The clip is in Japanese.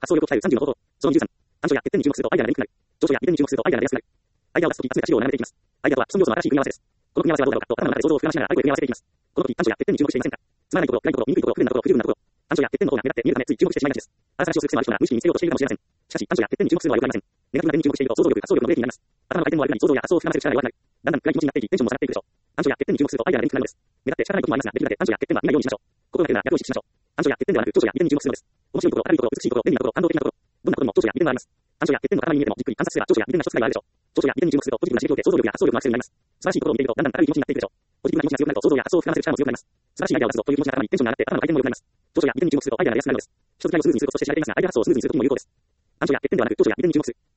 発想力を鍛える30の方法。その23、短所や欠点に注目するとアイデアが出にくくなる。長所や利点に注目するとアイデアが出やすくなる。アイデアを出すとき、集めた資料を並べていきます。アイデアとは既存要素の新しい組み合わせです。この組み合わせはどうだろうかと頭の中で想像を膨らましながらアイデアを組み合わせていきます。この時、短所や欠点に注目していませんか？つまらないところ、暗いところ、見にくいところ、不便なところ、不十分なところ。短所や欠点の方が目立って見えるためつい注目してしまいがちです。あら探しをする癖のある人なら無意識に見つけようとしているかもしれません。しかし、短所や欠点に注目するのは良くありません。ネガティブな点に注目していると想像力、発想力のブレーキになります。頭の回転も悪くなり、想像や発想を膨らませる力が弱くなる。だんだん暗い気持ちになっていき、テンションも下がっていくでしょう。短所や欠点に注目するとアイデアが出にくくなるのです。目立って仕方ないこともありますが、できるだけ短所や欠点は見ないようにしましょう。心がけるなら逆を意識しましょう。短所や欠点ではなく長所や利点に注目するのです。面白いところ、明るいところ、美しいところ、便利なところ、感動的なところ。どんなことにも長所や利点があります。短所や欠点の頭に見えてもじっくり観察すれば長所や利点が一つくらいはあるでしょう。長所や利点に注目するとポジティブな刺激を受け想像力や発想力がアクセルになります。素晴らしいところを見ているとだんだん明るい気持ちになっていくでしょう。ポジティブな気持ちが強くなると想像や発想を膨らませる力も強くなります。素晴らしいアイデアを出すぞという気持ちが頭にテンションが上がって頭の回転も良くなります。長所や利点に注目するとアイデアが出やすくなるのです。人付き合いをスムーズにすること、そして知られていますがアイデア発想をスムーズにすることにも有効です。短所や欠点ではなく長所や利点に注目する。